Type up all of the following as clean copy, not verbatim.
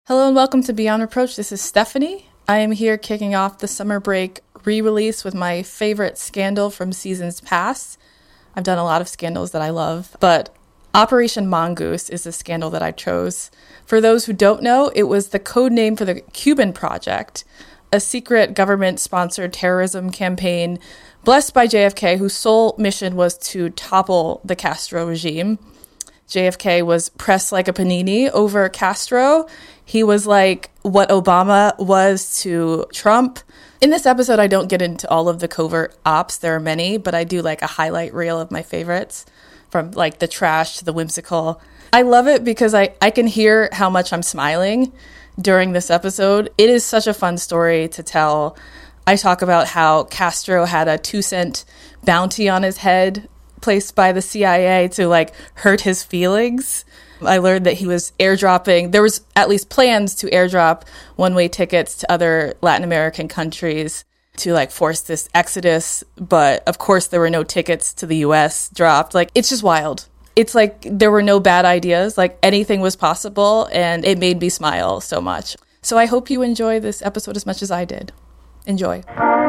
Hello and welcome to Beyond Reproach. This is Stephanie. I am here kicking off the summer break re-release with my favorite scandal from seasons past. I've done a lot of scandals that I love, but Operation Mongoose is the scandal that I chose. For those who don't know, it was the code name for the Cuban Project, a secret government-sponsored terrorism campaign blessed by JFK, whose sole mission was to topple the Castro regime. JFK was pressed like a panini over Castro. He was like what Obama was to Trump. In this episode, I don't get into all of the covert ops. There are many, but I do like a highlight reel of my favorites, from like the trash to the whimsical. I love it because I can hear how much I'm smiling during this episode. It is such a fun story to tell. I talk about how Castro had a 2-cent bounty on his head placed by the CIA to like hurt his feelings. I learned that he was airdropping. There was at least plans to airdrop one-way tickets to other Latin American countries to like force this exodus. But of course, there were no tickets to the US dropped. Like, it's just wild. It's like there were no bad ideas. Like, anything was possible, and it made me smile so much. So I hope you enjoy this episode as much as I did. Enjoy.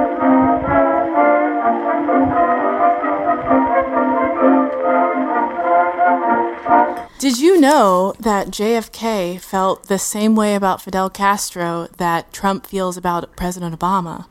Did you know that JFK felt the same way about Fidel Castro that Trump feels about President Obama?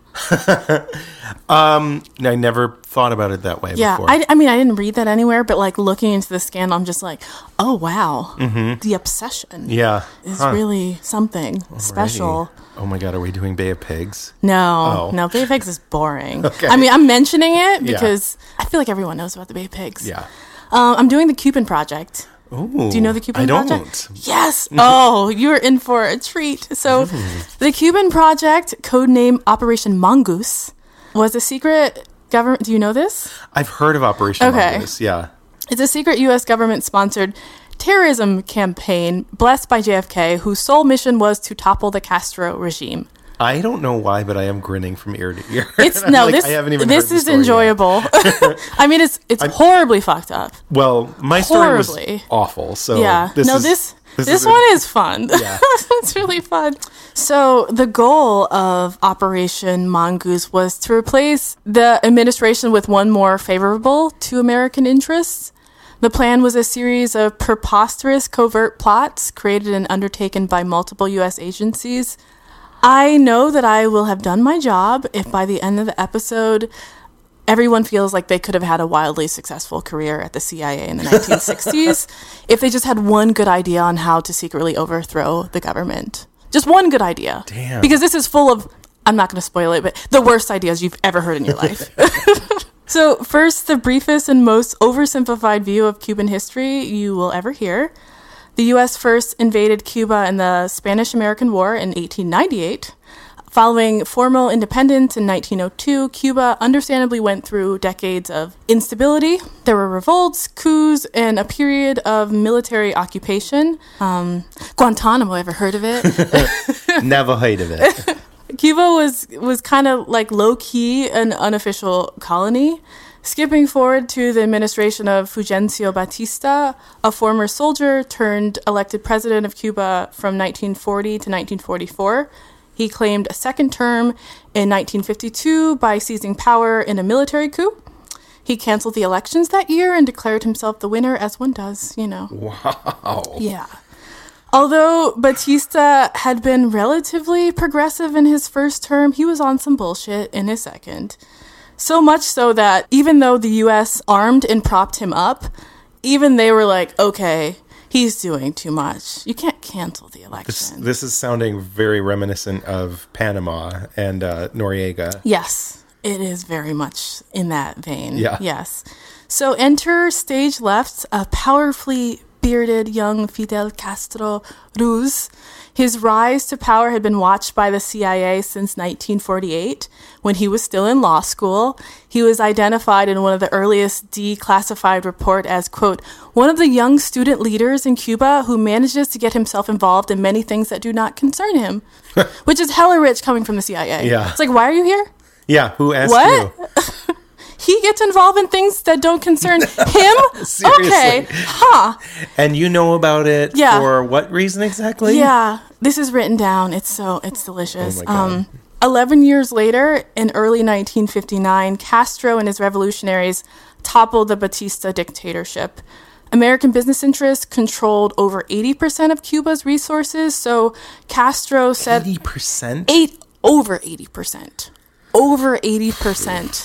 I never thought about it that way before. I mean, I didn't read that anywhere, but like looking into the scandal, I'm just like, oh, wow. Mm-hmm. The obsession is really something special. Oh my God, are we doing Bay of Pigs? No, Bay of Pigs is boring. Okay. I mean, I'm mentioning it because I feel like everyone knows about the Bay of Pigs. Yeah. I'm doing the Cuban Project. Ooh, do you know the Cuban Project? I don't. Yes. Oh, you're in for a treat. So the Cuban Project, codename Operation Mongoose, was a secret government. Do you know this? I've heard of Operation Mongoose, yeah. It's a secret U.S. government-sponsored terrorism campaign blessed by JFK, whose sole mission was to topple the Castro regime. I don't know why, but I am grinning from ear to ear. This is enjoyable. I mean, it's horribly fucked up. Well, my story was awful, so this one is fun. Yeah. It's really fun. So the goal of Operation Mongoose was to replace the administration with one more favorable to American interests. The plan was a series of preposterous covert plots created and undertaken by multiple U.S. agencies. I know that I will have done my job if by the end of the episode, everyone feels like they could have had a wildly successful career at the CIA in the 1960s if they just had one good idea on how to secretly overthrow the government. Just one good idea. Damn. Because this is full of, I'm not going to spoil it, but the worst ideas you've ever heard in your life. So first, the briefest and most oversimplified view of Cuban history you will ever hear. The U.S. first invaded Cuba in the Spanish-American War in 1898. Following formal independence in 1902, Cuba understandably went through decades of instability. There were revolts, coups, and a period of military occupation. Guantanamo, ever heard of it? Never heard of it. Cuba was kind of like low-key an unofficial colony. Skipping forward to the administration of Fulgencio Batista, a former soldier turned elected president of Cuba from 1940 to 1944. He claimed a second term in 1952 by seizing power in a military coup. He canceled the elections that year and declared himself the winner, as one does, you know. Wow. Yeah. Although Batista had been relatively progressive in his first term, he was on some bullshit in his second. So much so that even though the U.S. armed and propped him up, even they were like, okay, he's doing too much. You can't cancel the election. This is sounding very reminiscent of Panama and Noriega. Yes, it is very much in that vein. Yeah. Yes. So enter stage left, a powerfully bearded young Fidel Castro Ruz. His rise to power had been watched by the CIA since 1948, when he was still in law school. He was identified in one of the earliest declassified report as, quote, one of the young student leaders in Cuba who manages to get himself involved in many things that do not concern him, which is hella rich coming from the CIA. Yeah. It's like, why are you here? Yeah, who asked you? He gets involved in things that don't concern him? Seriously. Okay. Huh. And you know about it for what reason exactly? Yeah. This is written down. It's delicious. Oh my God. 11 years later, in early 1959, Castro and his revolutionaries toppled the Batista dictatorship. American business interests controlled over 80% of Cuba's resources. So Castro said 80%? Over 80%. Over 80%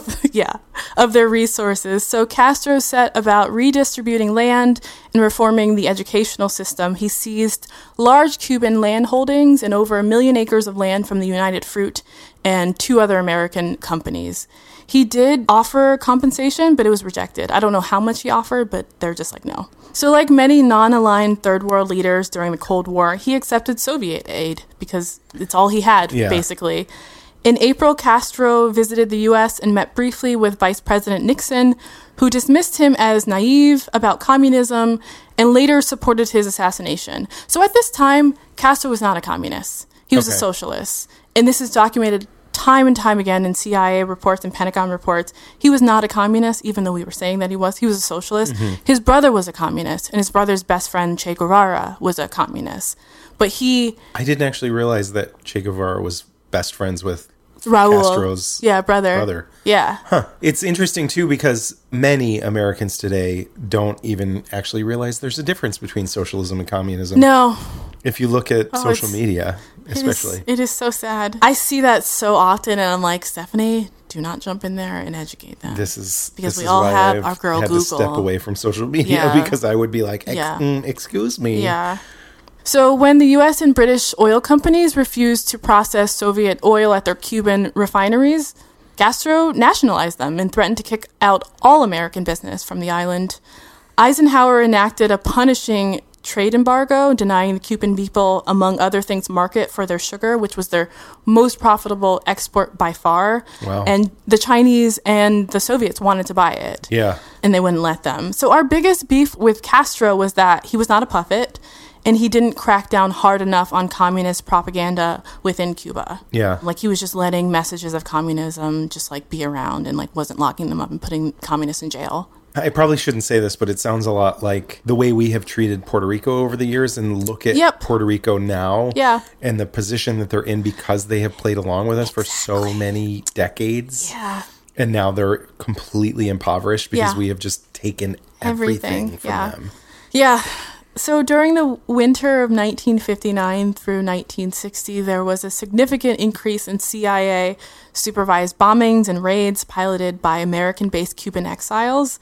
of their resources. So Castro set about redistributing land and reforming the educational system. He seized large Cuban land holdings and over 1 million acres of land from the United Fruit and 2 other American companies. He did offer compensation, but it was rejected. I don't know how much he offered, but they're just like, no. So like many non-aligned third world leaders during the Cold War, he accepted Soviet aid because it's all he had, basically. In April, Castro visited the U.S. and met briefly with Vice President Nixon, who dismissed him as naive about communism and later supported his assassination. So at this time, Castro was not a communist. He was a socialist. And this is documented time and time again in CIA reports and Pentagon reports. He was not a communist, even though we were saying that he was. He was a socialist. Mm-hmm. His brother was a communist, and his brother's best friend, Che Guevara, was a communist. But I didn't actually realize that Che Guevara was best friends with Raul Castro's brother. Yeah. Huh. It's interesting, too, because many Americans today don't even actually realize there's a difference between socialism and communism. No. If you look at social media, especially. It is so sad. I see that so often, and I'm like, Stephanie, do not jump in there and educate them. Because we all have our girl Google. To step away from social media because I would be like, excuse me. Yeah. So when the U.S. and British oil companies refused to process Soviet oil at their Cuban refineries, Castro nationalized them and threatened to kick out all American business from the island. Eisenhower enacted a punishing trade embargo, denying the Cuban people, among other things, market for their sugar, which was their most profitable export by far. Wow. And the Chinese and the Soviets wanted to buy it. Yeah. And they wouldn't let them. So our biggest beef with Castro was that he was not a puppet, and he didn't crack down hard enough on communist propaganda within Cuba. Yeah. Like, he was just letting messages of communism just, like, be around and, like, wasn't locking them up and putting communists in jail. I probably shouldn't say this, but it sounds a lot like the way we have treated Puerto Rico over the years, and look at Puerto Rico now and the position that they're in because they have played along with us for so many decades. Yeah. And now they're completely impoverished because we have just taken everything from them. Yeah. So during the winter of 1959 through 1960, there was a significant increase in CIA-supervised bombings and raids piloted by American-based Cuban exiles.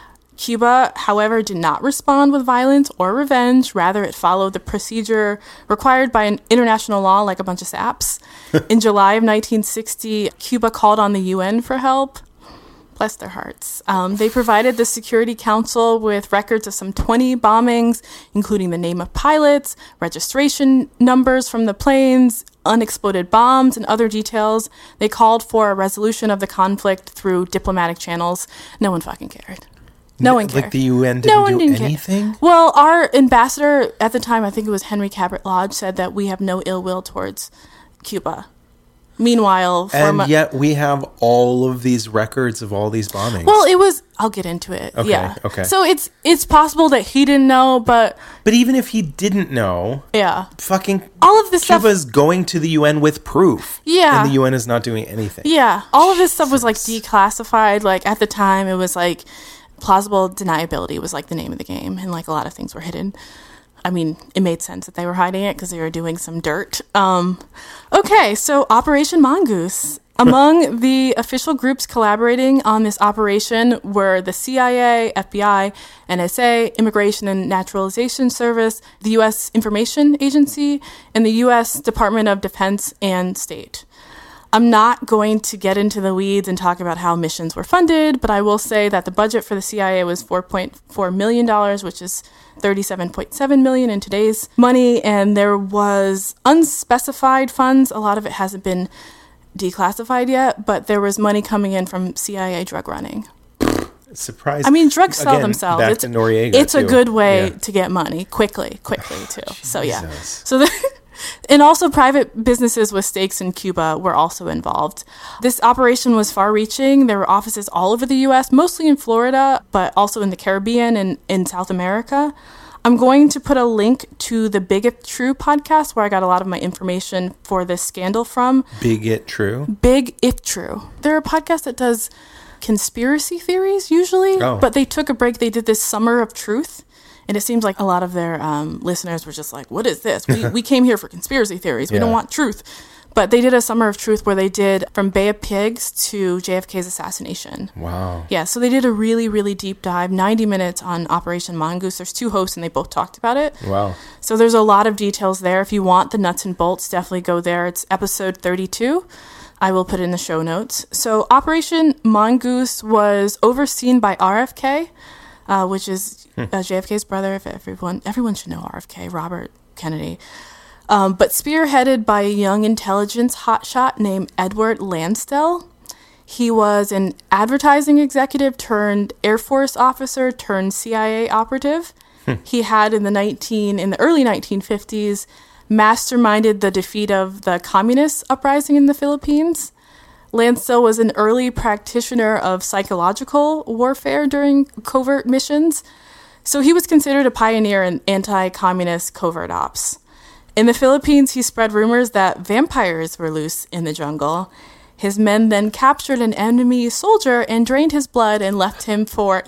Cuba, however, did not respond with violence or revenge. Rather, it followed the procedure required by an international law, like a bunch of saps. In July of 1960, Cuba called on the UN for help. Bless their hearts. They provided the Security Council with records of some 20 bombings, including the name of pilots, registration numbers from the planes, unexploded bombs, and other details. They called for a resolution of the conflict through diplomatic channels. No one fucking cared. No one cared. Like the UN didn't do anything? Well, our ambassador at the time, I think it was Henry Cabot Lodge, said that we have no ill will towards Cuba. Meanwhile, yet we have all of these records of all these bombings. Well, I'll get into it. Okay, yeah. Okay. So it's possible that he didn't know, but even if he didn't know, fucking all of this Cuba's going to the UN with proof. Yeah. And the UN is not doing anything. Yeah. All of this stuff was like declassified. Like at the time, it was like plausible deniability was like the name of the game, and like a lot of things were hidden. I mean, it made sense that they were hiding it because they were doing some dirt. Okay, so Operation Mongoose. Among the official groups collaborating on this operation were the CIA, FBI, NSA, Immigration and Naturalization Service, the U.S. Information Agency, and the U.S. Department of Defense and State. I'm not going to get into the weeds and talk about how missions were funded, but I will say that the budget for the CIA was $4.4 million, which is $37.7 million in today's money, and there was unspecified funds. A lot of it hasn't been declassified yet, but there was money coming in from CIA drug running. Surprise! I mean, drugs sell themselves. Back to Noriega, it's too. A good way to get money quickly too. So yeah. So and also private businesses with stakes in Cuba were also involved. This operation was far-reaching. There were offices all over the U.S., mostly in Florida, but also in the Caribbean and in South America. I'm going to put a link to the Big If True podcast where I got a lot of my information for this scandal from. Big If True? Big If True. They're a podcast that does conspiracy theories usually, but they took a break. They did this Summer of Truth. And it seems like a lot of their listeners were just like, what is this? We came here for conspiracy theories. We don't want truth. But they did a Summer of Truth where they did from Bay of Pigs to JFK's assassination. Wow. Yeah, so they did a really, really deep dive, 90 minutes on Operation Mongoose. There's 2 hosts and they both talked about it. Wow. So there's a lot of details there. If you want the nuts and bolts, definitely go there. It's episode 32. I will put it in the show notes. So Operation Mongoose was overseen by RFK, which is JFK's brother. If everyone should know RFK, Robert Kennedy. But spearheaded by a young intelligence hotshot named Edward Lansdell. He was an advertising executive turned Air Force officer turned CIA operative. He had in the early 1950s masterminded the defeat of the communist uprising in the Philippines. Lansdell was an early practitioner of psychological warfare during covert missions. So he was considered a pioneer in anti-communist covert ops. In the Philippines, he spread rumors that vampires were loose in the jungle. His men then captured an enemy soldier and drained his blood and left him for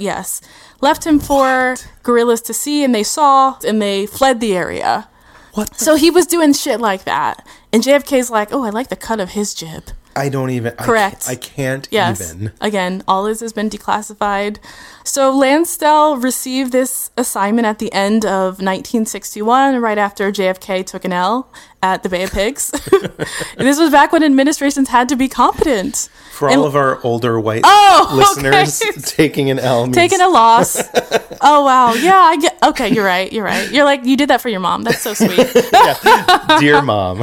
guerrillas to see, and they saw, and they fled the area. So he was doing shit like that. And JFK's like, oh, I like the cut of his jib. I don't even... Correct. I can't yes. even. Again, all this has been declassified. So Lansdell received this assignment at the end of 1961, right after JFK took an L at the Bay of Pigs. And this was back when administrations had to be competent. For all of our older white listeners, taking an L means... Taking a loss. Oh, wow. Yeah, I get... Okay, you're right. You're like, you did that for your mom. That's so sweet. Yeah. Dear Mom.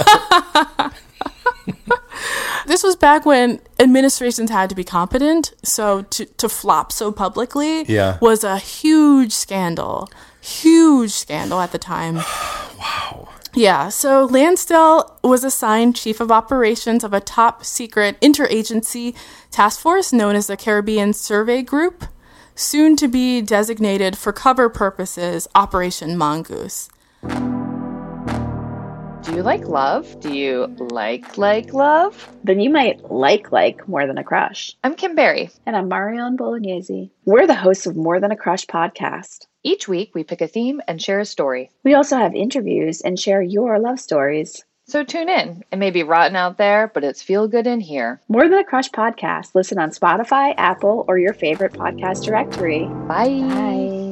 This was back when administrations had to be competent, so to flop so publicly was a huge scandal at the time. Wow. Yeah, so Lansdell was assigned chief of operations of a top secret interagency task force known as the Caribbean Survey Group, soon to be designated for cover purposes Operation Mongoose. Do you like love? Do you like love? Then you might like More Than a Crush. I'm Kim Berry. And I'm Marion Bolognese. We're the hosts of More Than a Crush podcast. Each week, we pick a theme and share a story. We also have interviews and share your love stories. So tune in. It may be rotten out there, but it's feel good in here. More Than a Crush podcast. Listen on Spotify, Apple, or your favorite podcast directory. Bye.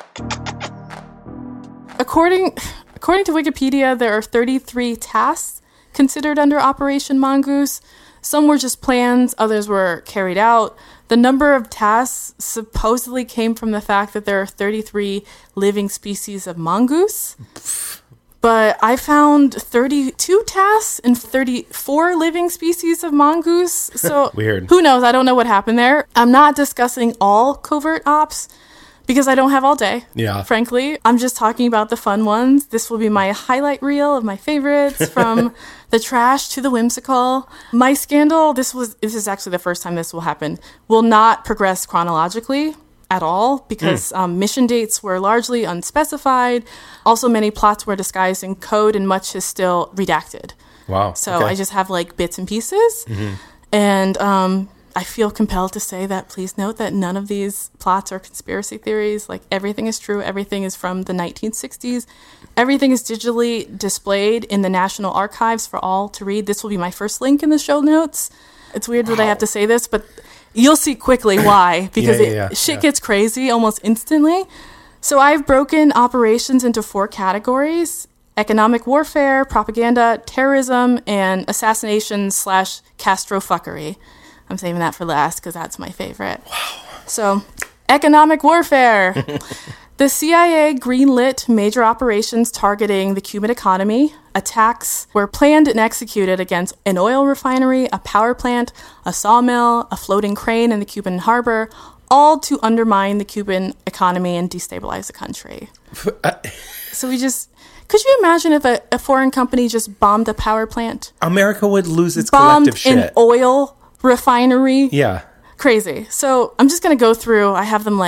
According to Wikipedia, there are 33 tasks considered under Operation Mongoose. Some were just plans, others were carried out. The number of tasks supposedly came from the fact that there are 33 living species of mongoose. But I found 32 tasks and 34 living species of mongoose. So weird. Who knows? I don't know what happened there. I'm not discussing all covert ops, because I don't have all day, frankly. I'm just talking about the fun ones. This will be my highlight reel of my favorites, from the trash to the whimsical. My scandal, this is actually the first time this will happen, will not progress chronologically at all, because mission dates were largely unspecified. Also, many plots were disguised in code, and much is still redacted. Wow. So I just have like bits and pieces. Mm-hmm. And I feel compelled to say that please note that none of these plots are conspiracy theories. Like, everything is true. Everything is from the 1960s. Everything is digitally displayed in the National Archives for all to read. This will be my first link in the show notes. It's weird that I have to say this, but you'll see quickly why, because shit gets crazy almost instantly. So I've broken operations into 4 categories: economic warfare, propaganda, terrorism, and assassination/Castro-fuckery. I'm saving that for last because that's my favorite. Wow. So, economic warfare. The CIA greenlit major operations targeting the Cuban economy. Attacks were planned and executed against an oil refinery, a power plant, a sawmill, a floating crane in the Cuban harbor, all to undermine the Cuban economy and destabilize the country. So could you imagine if a foreign company just bombed a power plant? America would lose its collective shit. Bombed an oil refinery. Yeah. Crazy. So I'm just going to go through. I have them like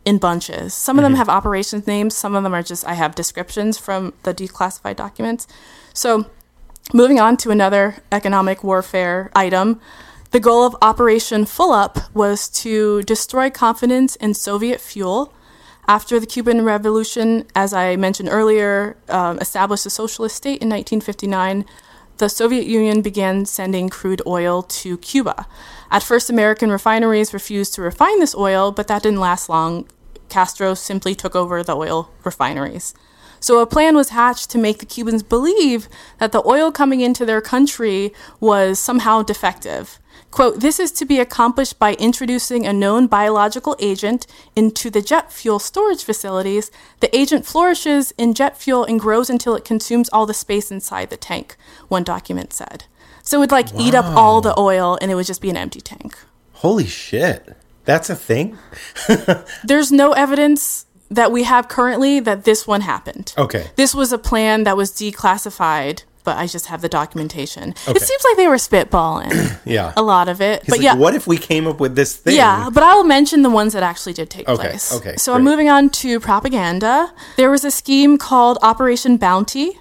in bunches. Some of them have operations names. Some of them are just, I have descriptions from the declassified documents. So moving on to another economic warfare item, the goal of Operation Full Up was to destroy confidence in Soviet fuel. After the Cuban Revolution, as I mentioned earlier, established a socialist state in 1959, the Soviet Union began sending crude oil to Cuba. At first, American refineries refused to refine this oil, but that didn't last long. Castro simply took over the oil refineries. So a plan was hatched to make the Cubans believe that the oil coming into their country was somehow defective. Quote, this is to be accomplished by introducing a known biological agent into the jet fuel storage facilities. The agent flourishes in jet fuel and grows until it consumes all the space inside the tank, one document said. So it would like eat up all the oil and it would just be an empty tank. Holy shit. That's a thing? There's no evidence that we have currently that this one happened. Okay. This was a plan that was declassified, but I just have the documentation. Okay. It seems like they were spitballing. Yeah. A lot of it. He's but like, yeah. What if we came up with this thing? Yeah, but I will mention the ones that actually did take place. Okay. So I'm moving on to propaganda. There was a scheme called Operation Bounty.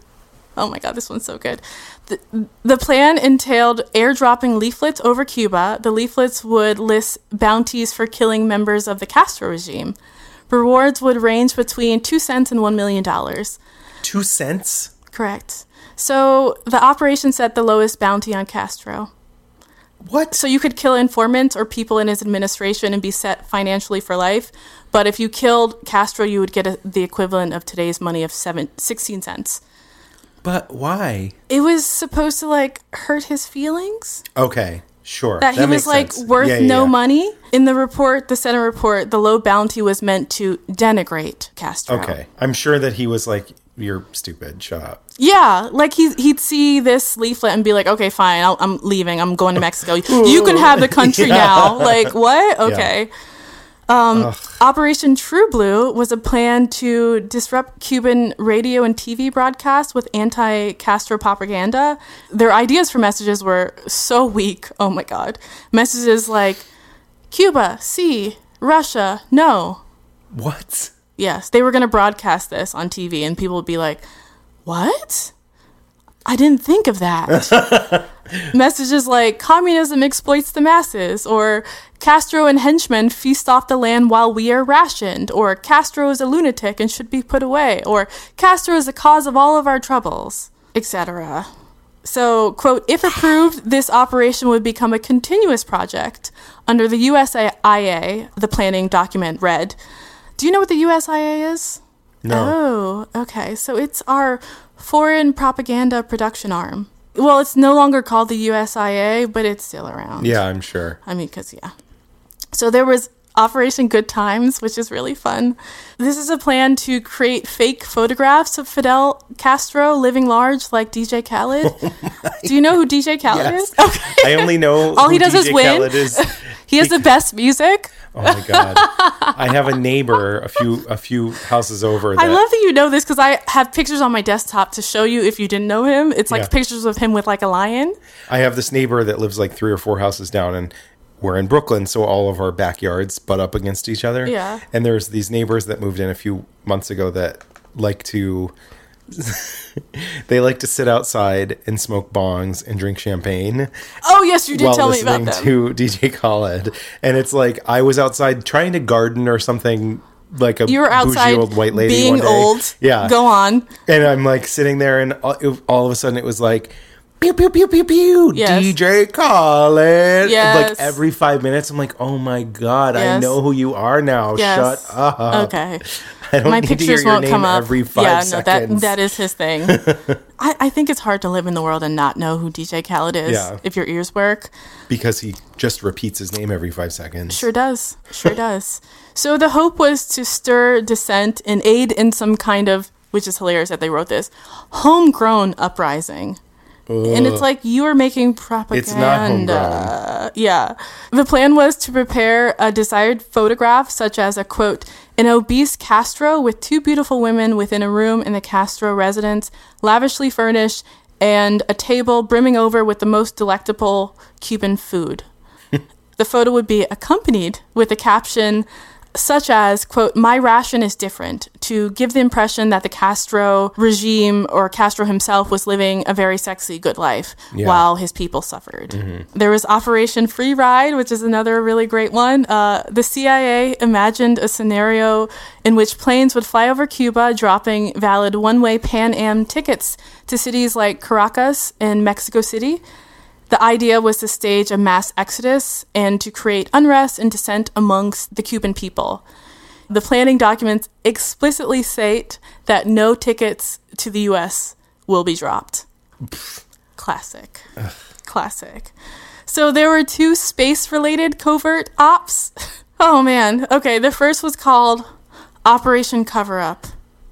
Oh my God, this one's so good. The plan entailed airdropping leaflets over Cuba. The leaflets would list bounties for killing members of the Castro regime. Rewards would range between 2 cents and $1 million. 2 cents? Correct. So the operation set the lowest bounty on Castro. What? So you could kill informants or people in his administration and be set financially for life. But if you killed Castro, you would get the equivalent of today's money of 16 cents. But why? It was supposed to like hurt his feelings. Okay, sure. That he was like worth no money. In the report, the Senate report, the low bounty was meant to denigrate Castro. Okay. I'm sure that he was like, you're stupid, shut up. Yeah, like he'd see this leaflet and be like, okay, fine, I'm leaving. I'm going to Mexico. You can have the country now. Like, what? Okay. Yeah. Operation True Blue was a plan to disrupt Cuban radio and TV broadcasts with anti-Castro propaganda. Their ideas for messages were so weak. Oh my God. Messages like, Cuba, sí, Russia, no. What? Yes, they were going to broadcast this on TV and people would be like, what? I didn't think of that. Messages like, communism exploits the masses, or Castro and henchmen feast off the land while we are rationed, or Castro is a lunatic and should be put away, or Castro is the cause of all of our troubles, etc. So, quote, if approved, this operation would become a continuous project. Under the USIA, the planning document read, do you know what the USIA is? No. Oh, okay. So it's our foreign propaganda production arm. Well, it's no longer called the USIA, but it's still around. Yeah, I'm sure. I mean, because, yeah. So there was Operation Good Times, which is really fun. This is a plan to create fake photographs of Fidel Castro living large like DJ Khaled. Do you know who DJ Khaled is? Okay. I only know all he does DJ is win. Khaled is. He has the best music. Oh my God. I have a neighbor a few houses over. I love that you know this because I have pictures on my desktop to show you if you didn't know him. It's like pictures of him with like a lion. I have this neighbor that lives like 3 or 4 houses down, and we're in Brooklyn, so all of our backyards butt up against each other. Yeah. And there's these neighbors that moved in a few months ago that like to... they like to sit outside and smoke bongs and drink champagne. Oh, yes, you did tell me about that. To DJ Khaled. And it's like, I was outside trying to garden or something, like a you were outside bougie old white lady being one day. Old. Yeah. Go on. And I'm like sitting there, and all of a sudden it was like, pew, pew, pew, pew, pew, yes. DJ Khaled. Yes. Like every 5 minutes, I'm like, oh my God, yes. I know who you are now. Yes. Shut up. Okay. I don't My need pictures to hear your won't name come up. every 5 seconds. That is his thing. I think it's hard to live in the world and not know who DJ Khaled is if your ears work. Because he just repeats his name every 5 seconds. Sure does. Sure does. So the hope was to stir dissent and aid in some kind of, which is hilarious that they wrote this, homegrown uprising. Ugh. And it's like you are making propaganda. It's not homegrown. Yeah. The plan was to prepare a desired photograph, such as a, quote, an obese Castro with 2 beautiful women within a room in the Castro residence, lavishly furnished, and a table brimming over with the most delectable Cuban food. The photo would be accompanied with a caption, such as, quote, "My ration is different," to give the impression that the Castro regime or Castro himself was living a very sexy, good life while his people suffered. There was Operation Free Ride, which is another really great one. The CIA imagined a scenario in which planes would fly over Cuba, dropping valid one-way Pan Am tickets to cities like Caracas and Mexico City. The idea was to stage a mass exodus and to create unrest and dissent amongst the Cuban people. The planning documents explicitly state that no tickets to the U.S. will be dropped. Classic. Classic. So there were 2 space-related covert ops. Oh, man. Okay, the first was called Operation Cover-Up.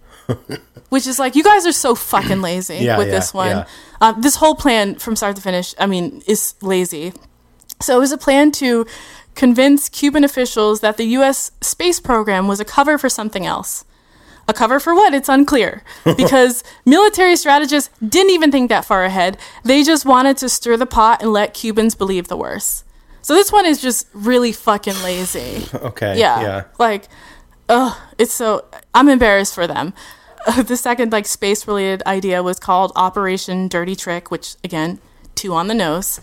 Which is like, you guys are so fucking lazy with this one. Yeah. This whole plan from start to finish, is lazy. So it was a plan to convince Cuban officials that the U.S. space program was a cover for something else. A cover for what? It's unclear. Because military strategists didn't even think that far ahead. They just wanted to stir the pot and let Cubans believe the worst. So this one is just really fucking lazy. Okay. Yeah. Like, it's so... I'm embarrassed for them. The second, space-related idea was called Operation Dirty Trick, which, again, 2 on the nose.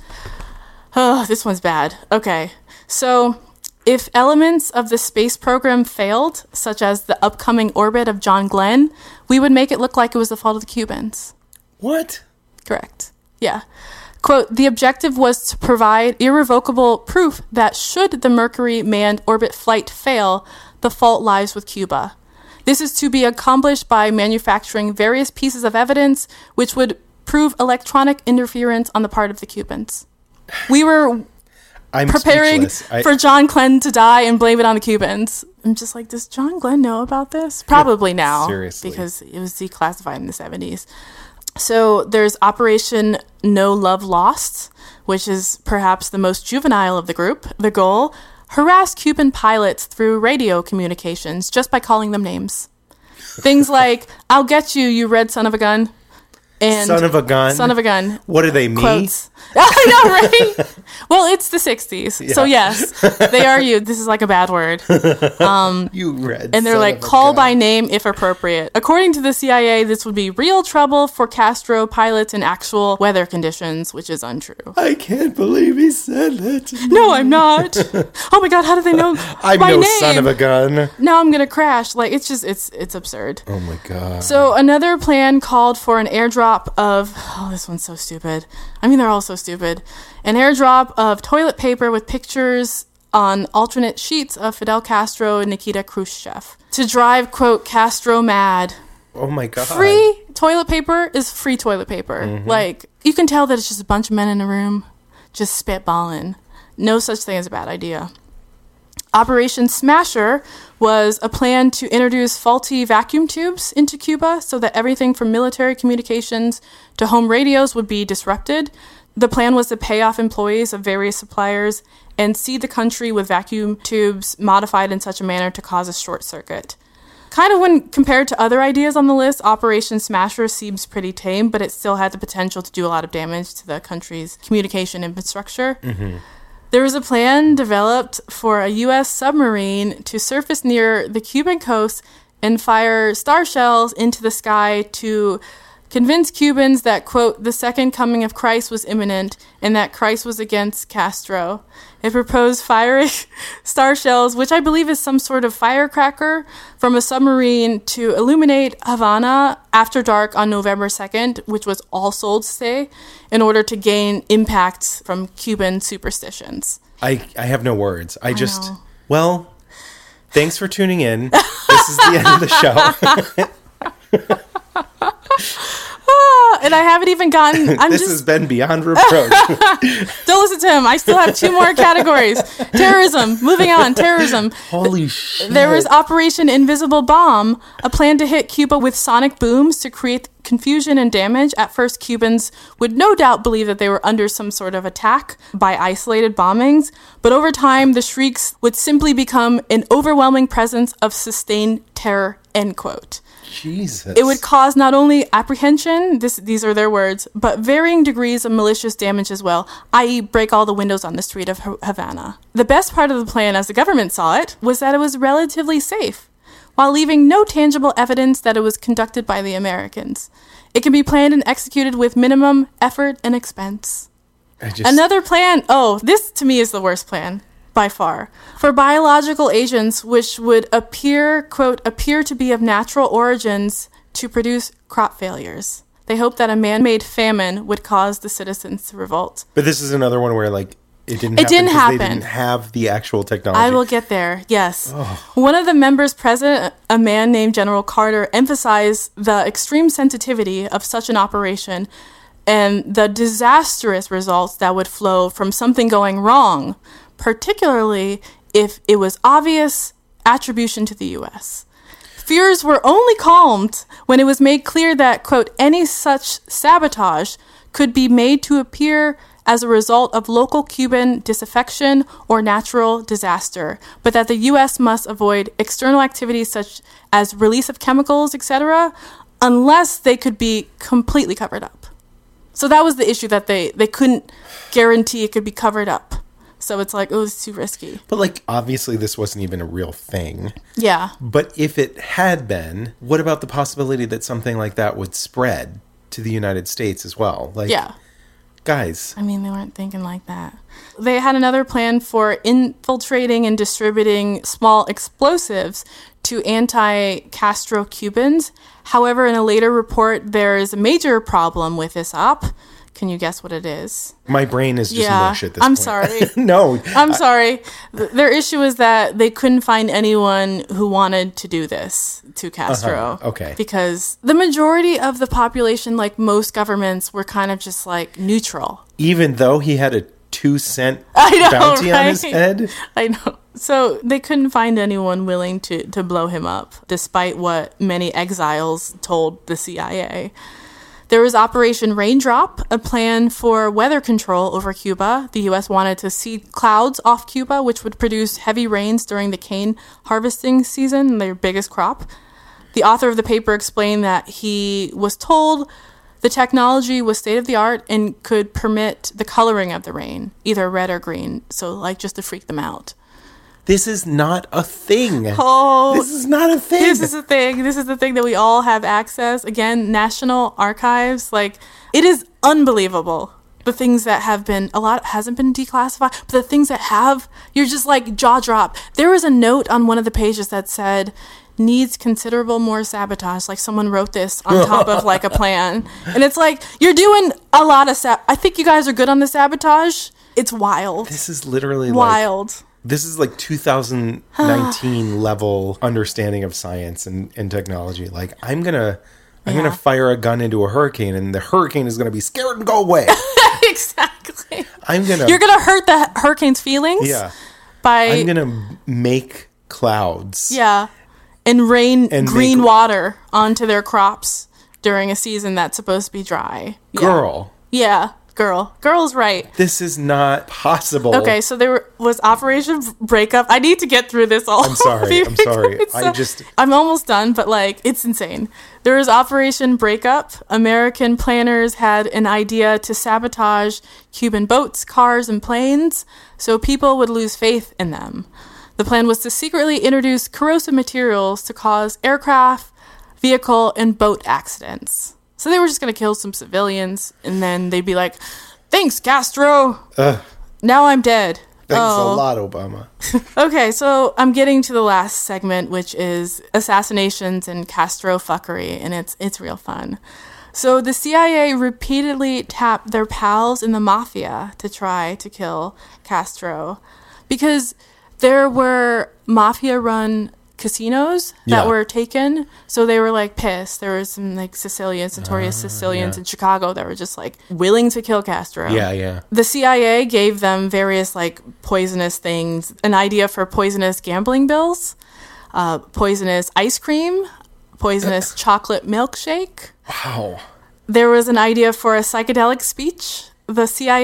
Oh, this one's bad. Okay. So, if elements of the space program failed, such as the upcoming orbit of John Glenn, we would make it look like it was the fault of the Cubans. What? Correct. Yeah. Quote, "The objective was to provide irrevocable proof that should the Mercury manned orbit flight fail, the fault lies with Cuba. This is to be accomplished by manufacturing various pieces of evidence which would prove electronic interference on the part of the Cubans." We were preparing for John Glenn to die and blame it on the Cubans. I'm just like, does John Glenn know about this? Probably now. Seriously. Because it was declassified in the 70s. So there's Operation No Love Lost, which is perhaps the most juvenile of the group. The goal: harass Cuban pilots through radio communications just by calling them names. Things like, "I'll get you, you red son of a gun." And son of a gun? Son of a gun. What are they, me? Quotes. I know, right? Well, it's the 60s. Yeah. So yes, they are you. This is like a bad word. You red. And they're like, call by name if appropriate. According to the CIA, this would be real trouble for Castro pilots in actual weather conditions, which is untrue. I can't believe he said that to me. No, I'm not. Oh my God, how do they know I'm my no name? Son of a gun. Now I'm going to crash. Like, it's just, it's absurd. Oh my God. So another plan called for an airdrop of, this one's so stupid. They're all so stupid. An airdrop of toilet paper with pictures on alternate sheets of Fidel Castro and Nikita Khrushchev to drive, quote, Castro mad. Oh my God. Free toilet paper is free toilet paper. Mm-hmm. Like, you can tell that it's just a bunch of men in a room just spitballing. No such thing as a bad idea. Operation Smasher was a plan to introduce faulty vacuum tubes into Cuba so that everything from military communications to home radios would be disrupted. The plan was to pay off employees of various suppliers and seed the country with vacuum tubes modified in such a manner to cause a short circuit. Kind of when compared to other ideas on the list, Operation Smasher seems pretty tame, but it still had the potential to do a lot of damage to the country's communication infrastructure. Mm-hmm. There was a plan developed for a U.S. submarine to surface near the Cuban coast and fire star shells into the sky to convince Cubans that, quote, the second coming of Christ was imminent and that Christ was against Castro. It proposed firing star shells, which I believe is some sort of firecracker, from a submarine to illuminate Havana after dark on November 2nd, which was All Souls Day, in order to gain impact from Cuban superstitions. I have no words. Well, thanks for tuning in. This is the end of the show. And I haven't even gotten... This has been Beyond Reproach. Don't listen to him. I still have 2 more categories. Terrorism. Moving on. Terrorism. Holy shit. There was Operation Invisible Bomb, a plan to hit Cuba with sonic booms to create confusion and damage. At first, Cubans would no doubt believe that they were under some sort of attack by isolated bombings, but over time, the shrieks would simply become an overwhelming presence of sustained terror, end quote. Jesus. It would cause not only apprehension, these are their words, but varying degrees of malicious damage as well, i.e. break all the windows on the street of Havana. The best part of the plan, as the government saw it, was that it was relatively safe, while leaving no tangible evidence that it was conducted by the Americans. It can be planned and executed with minimum effort and expense. Another plan, this to me is the worst plan, by far. For biological agents which would quote, appear to be of natural origins to produce crop failures. They hoped that a man-made famine would cause the citizens to revolt. But this is another one where, like, it didn't happen. They didn't have the actual technology. I will get there, yes. One of the members present, a man named General Carter, emphasized the extreme sensitivity of such an operation and the disastrous results that would flow from something going wrong, particularly if it was obvious attribution to the U.S. Fears were only calmed when it was made clear that, quote, any such sabotage could be made to appear as a result of local Cuban disaffection or natural disaster, but that the U.S. must avoid external activities such as release of chemicals, etc., unless they could be completely covered up. So that was the issue, that they couldn't guarantee it could be covered up. So it's like, it's too risky. But, like, obviously this wasn't even a real thing. Yeah. But if it had been, what about the possibility that something like that would spread to the United States as well? Like, yeah. Guys. I mean, they weren't thinking like that. They had another plan for infiltrating and distributing small explosives to anti-Castro Cubans. However, in a later report, there is a major problem with this op. Can you guess what it is? My brain is just mush at this point. I'm sorry. No. I'm sorry. Their issue is that they couldn't find anyone who wanted to do this to Castro. Okay. Because the majority of the population, like most governments, were kind of just like neutral. Even though he had a 2-cent bounty on his head? I know. So they couldn't find anyone willing to blow him up, despite what many exiles told the CIA. There was Operation Raindrop, a plan for weather control over Cuba. The U.S. wanted to seed clouds off Cuba, which would produce heavy rains during the cane harvesting season, their biggest crop. The author of the paper explained that he was told the technology was state-of-the-art and could permit the coloring of the rain, either red or green, so like just to freak them out. This is not a thing. Oh, this is not a thing. This is a thing. This is the thing that we all have access. Again, National Archives. Like, it is unbelievable. The things that have been, a lot hasn't been declassified, but the things that have, you're just like jaw drop. There was a note on one of the pages that said, needs considerable more sabotage. Like someone wrote this on top of like a plan. And it's like, you're doing a lot of I think you guys are good on the sabotage. It's wild. This is literally wild. This is like 2019 level understanding of science and technology. Like, I'm gonna fire a gun into a hurricane, and the hurricane is gonna be scared and go away. Exactly. You're gonna hurt the hurricane's feelings. Yeah. I'm gonna make clouds. Yeah. And rain green water onto their crops during a season that's supposed to be dry. Girl. Yeah. Girl's right. This is not possible. Okay, so there was Operation Breakup. I need to get through this all. I'm sorry. I'm almost done, but like, it's insane. There was Operation Breakup. American planners had an idea to sabotage Cuban boats, cars, and planes so people would lose faith in them. The plan was to secretly introduce corrosive materials to cause aircraft, vehicle, and boat accidents. So they were just going to kill some civilians, and then they'd be like, thanks, Castro. Now I'm dead. Thanks a lot, Obama. Okay, so I'm getting to the last segment, which is assassinations and Castro fuckery, and it's real fun. So the CIA repeatedly tapped their pals in the mafia to try to kill Castro, because there were mafia-run casinos that were taken, so they were like pissed. There were some like Sicilians, notorious Sicilians in Chicago that were just like willing to kill Castro. Yeah. The CIA gave them various like poisonous things, an idea for poisonous gambling bills, poisonous ice cream, poisonous chocolate milkshake. Wow. There was an idea for a psychedelic speech. The CIA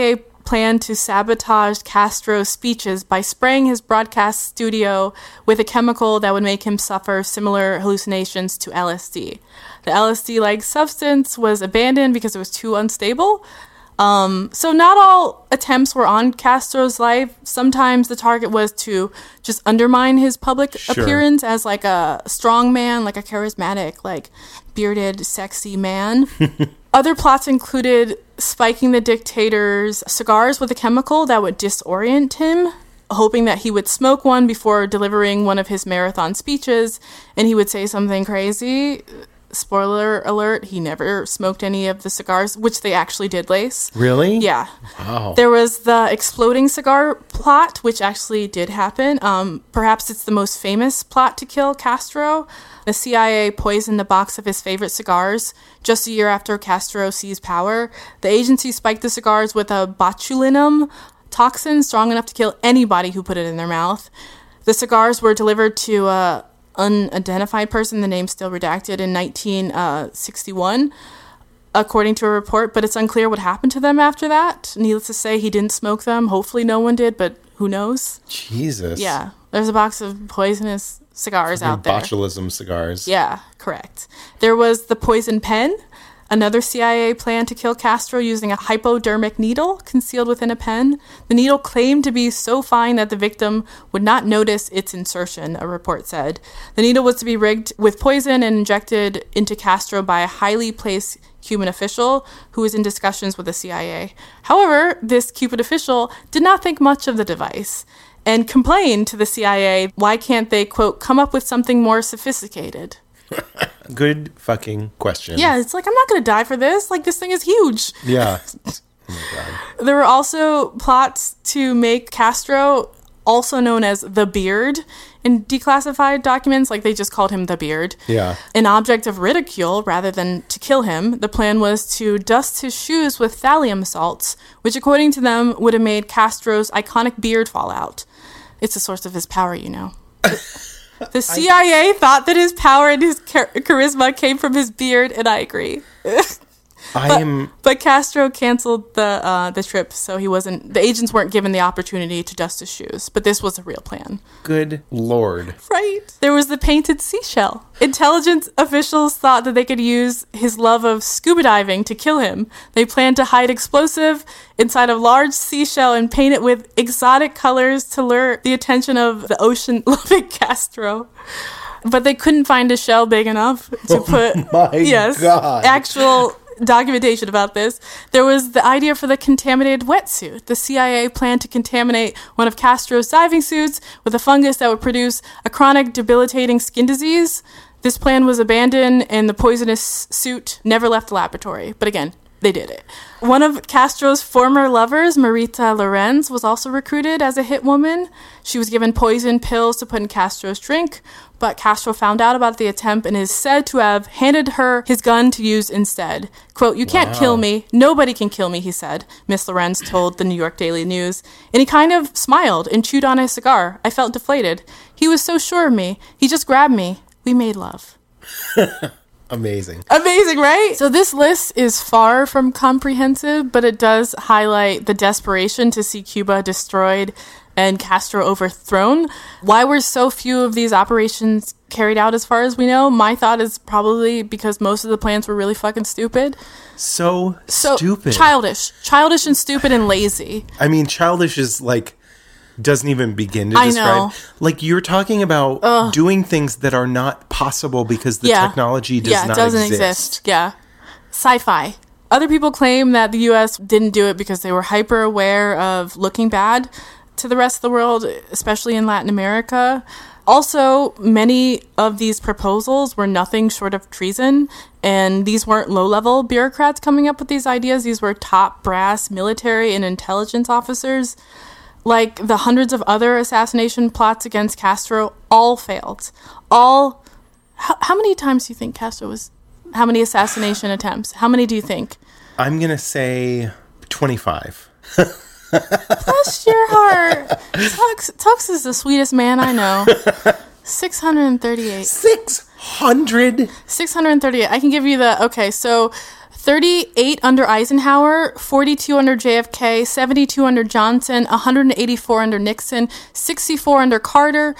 planned to sabotage Castro's speeches by spraying his broadcast studio with a chemical that would make him suffer similar hallucinations to LSD. The LSD-like substance was abandoned because it was too unstable. So not all attempts were on Castro's life. Sometimes the target was to just undermine his public appearance as like a strong man, like a charismatic, like bearded, sexy man. Other plots included spiking the dictator's cigars with a chemical that would disorient him, hoping that he would smoke one before delivering one of his marathon speeches, and he would say something crazy. Spoiler alert, he never smoked any of the cigars, which they actually did lace. Really? Yeah. Wow. There was the exploding cigar plot, which actually did happen. Perhaps it's the most famous plot to kill Castro. The CIA poisoned a box of his favorite cigars just a year after Castro seized power. The agency spiked the cigars with a botulinum toxin strong enough to kill anybody who put it in their mouth. The cigars were delivered to unidentified person, the name still redacted, in 1961, according to a report, but it's unclear what happened to them after that. Needless to say, he didn't smoke them. Hopefully no one did, but who knows? Jesus. Yeah. There's a box of poisonous cigars out there. Botulism cigars. Yeah, correct. There was the poison pen, another CIA plan to kill Castro using a hypodermic needle concealed within a pen. The needle claimed to be so fine that the victim would not notice its insertion, a report said. The needle was to be rigged with poison and injected into Castro by a highly placed Cuban official who was in discussions with the CIA. However, this Cuban official did not think much of the device and complained to the CIA, why can't they, quote, come up with something more sophisticated? Good fucking question. Yeah, it's like, I'm not going to die for this. Like, this thing is huge. Yeah. Oh my God. There were also plots to make Castro, also known as the Beard, in declassified documents, like they just called him the Beard, an object of ridicule rather than to kill him. The plan was to dust his shoes with thallium salts, which according to them would have made Castro's iconic beard fall out. It's a source of his power, you know. The CIA thought that his power and his charisma came from his beard, and I agree. But Castro canceled the trip, so the agents weren't given the opportunity to dust his shoes. But this was a real plan. Good Lord. Right. There was the painted seashell. Intelligence officials thought that they could use his love of scuba diving to kill him. They planned to hide explosive inside a large seashell and paint it with exotic colors to lure the attention of the ocean-loving Castro. But they couldn't find a shell big enough to put God. actual documentation about this. There was the idea for the contaminated wetsuit. The CIA planned to contaminate one of Castro's diving suits with a fungus that would produce a chronic debilitating skin disease. This plan was abandoned and the poisonous suit never left the laboratory. But again, they did it. One of Castro's former lovers, Marita Lorenz, was also recruited as a hit woman. She was given poison pills to put in Castro's drink, but Castro found out about the attempt and is said to have handed her his gun to use instead. Quote, "You can't kill me. Nobody can kill me," he said, Miss Lorenz told the New York Daily News. And he kind of smiled and chewed on his cigar. I felt deflated. He was so sure of me. He just grabbed me. We made love. Amazing. Amazing, right? So this list is far from comprehensive, but it does highlight the desperation to see Cuba destroyed and Castro overthrown. Why were so few of these operations carried out as far as we know? My thought is probably because most of the plans were really fucking stupid. So stupid. Childish and stupid and lazy. I mean, childish is like... doesn't even begin to describe. Like, you're talking about doing things that are not possible because the technology doesn't exist. Yeah. Sci-fi. Other people claim that the U.S. didn't do it because they were hyper aware of looking bad to the rest of the world, especially in Latin America. Also, many of these proposals were nothing short of treason, and these weren't low-level bureaucrats coming up with these ideas. These were top brass military and intelligence officers. Like the hundreds of other assassination plots against Castro, all failed. How many times do you think Castro was... How many assassination attempts? How many do you think? I'm going to say 25. Bless your heart. Tux is the sweetest man I know. 638. 600? 638. I can give you the... Okay, so 38 under Eisenhower, 42 under JFK, 72 under Johnson, 184 under Nixon, 64 under Carter,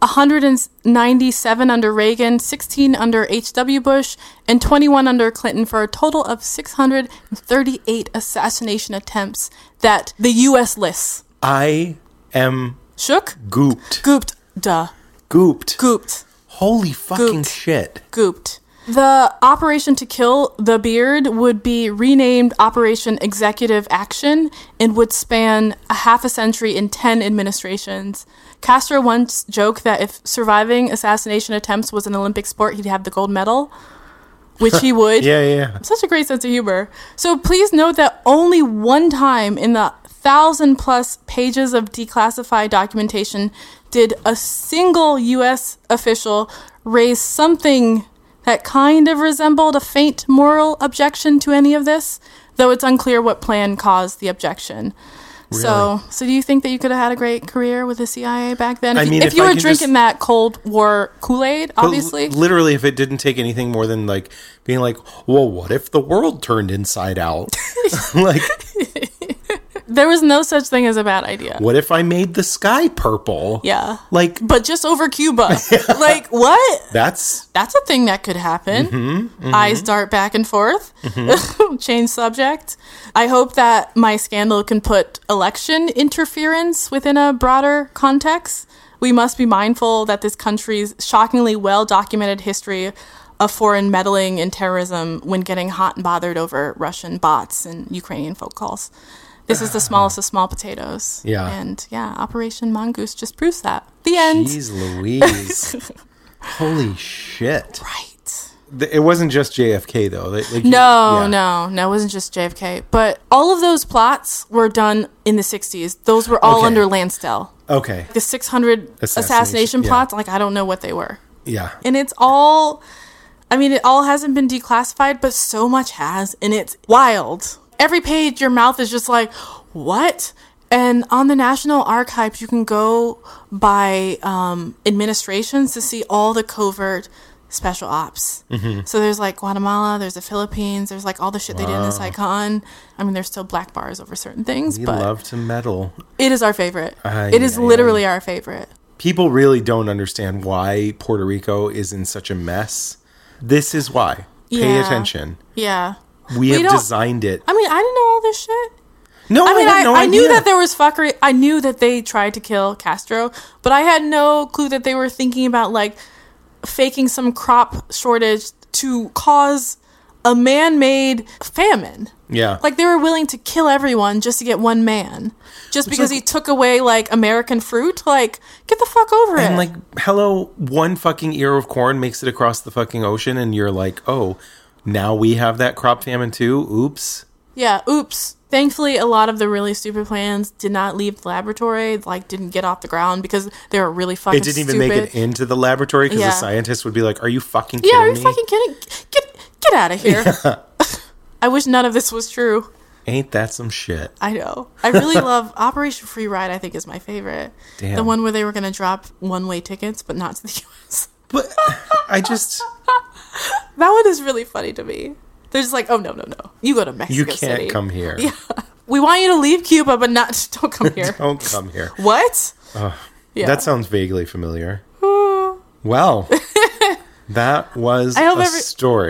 197 under Reagan, 16 under H.W. Bush, and 21 under Clinton, for a total of 638 assassination attempts that the U.S. lists. I am... Shook? Gooped. Gooped. Duh. Gooped. Gooped. Holy fucking shit. Gooped. The operation to kill the Beard would be renamed Operation Executive Action and would span a half a century in 10 administrations. Castro once joked that if surviving assassination attempts was an Olympic sport, he'd have the gold medal, which he would. Yeah. Such a great sense of humor. So please note that only one time in the 1,000+ pages of declassified documentation did a single U.S. official raise something that kind of resembled a faint moral objection to any of this, though it's unclear what plan caused the objection. Really? So do you think that you could have had a great career with the CIA back then? If you were drinking that Cold War Kool-Aid, obviously. Literally, if it didn't take anything more than like being like, well, what if the world turned inside out? Like... There was no such thing as a bad idea. What if I made the sky purple? Yeah. But just over Cuba. Yeah. Like, what? That's a thing that could happen. Eyes dart back and forth. Change subject. I hope that my scandal can put election interference within a broader context. We must be mindful that this country's shockingly well-documented history of foreign meddling and terrorism when getting hot and bothered over Russian bots and Ukrainian folk calls. This is the smallest of small potatoes. Yeah. And Operation Mongoose just proves that. The end. Jeez Louise. Holy shit. Right. It wasn't just JFK, though. No, it wasn't just JFK. But all of those plots were done in the 60s. Those were all under Lansdale. Okay. The 600 assassination plots, I don't know what they were. Yeah. And it's all... it all hasn't been declassified, but so much has, and it's wild. Every page, your mouth is just like, what? And on the National Archives, you can go by administrations to see all the covert special ops. So there's Guatemala, there's the Philippines, there's all the shit they did in the Saigon. There's still black bars over certain things. We but love to meddle. It is our favorite. It is literally our favorite. People really don't understand why Puerto Rico is in such a mess. This is why. Pay attention. Yeah. We have designed it. I didn't know all this shit. No, I had no idea. I knew that there was fuckery. I knew that they tried to kill Castro, but I had no clue that they were thinking about faking some crop shortage to cause a man-made famine. Yeah. They were willing to kill everyone just to get one man. Just because he took away, American fruit? Get the fuck over it. And, hello, one fucking ear of corn makes it across the fucking ocean, and you're like, oh, now we have that crop famine too? Oops. Yeah, oops. Thankfully, a lot of the really stupid plans did not leave the laboratory, didn't get off the ground because they were really fucking stupid. It didn't even make it into the laboratory because the scientists would be like, are you fucking kidding me? Yeah, are you fucking kidding? Get out of here. Yeah. I wish none of this was true. Ain't that some shit? I know. I really love Operation Free Ride, I think is my favorite. Damn. The one where they were going to drop one-way tickets, but not to the U.S. But I just... That one is really funny to me. They're just oh, no. You go to Mexico City. You can't come here. Yeah. We want you to leave Cuba, but don't come here. Don't come here. What? Yeah. That sounds vaguely familiar. Well, that was a story.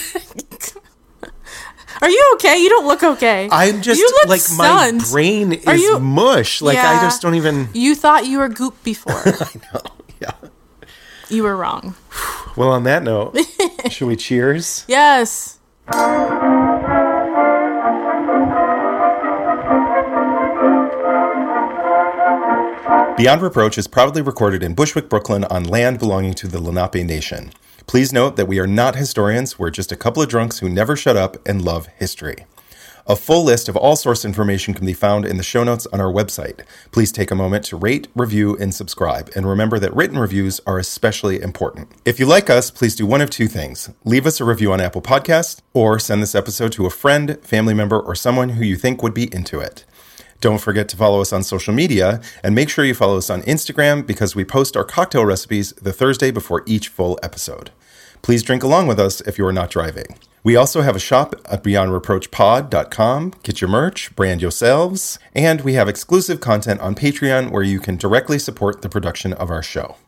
Are you okay? You don't look okay. I'm just my brain is mush. I just don't even... You thought you were goop before. I know, yeah. You were wrong. Well, on that note, should we cheers? Yes. Beyond Reproach is proudly recorded in Bushwick, Brooklyn on land belonging to the Lenape Nation. Please note that we are not historians, we're just a couple of drunks who never shut up and love history. A full list of all source information can be found in the show notes on our website. Please take a moment to rate, review, and subscribe, and remember that written reviews are especially important. If you like us, please do one of two things. Leave us a review on Apple Podcasts, or send this episode to a friend, family member, or someone who you think would be into it. Don't forget to follow us on social media, and make sure you follow us on Instagram because we post our cocktail recipes the Thursday before each full episode. Please drink along with us if you are not driving. We also have a shop at beyondreproachpod.com. Get your merch, brand yourselves, and we have exclusive content on Patreon where you can directly support the production of our show.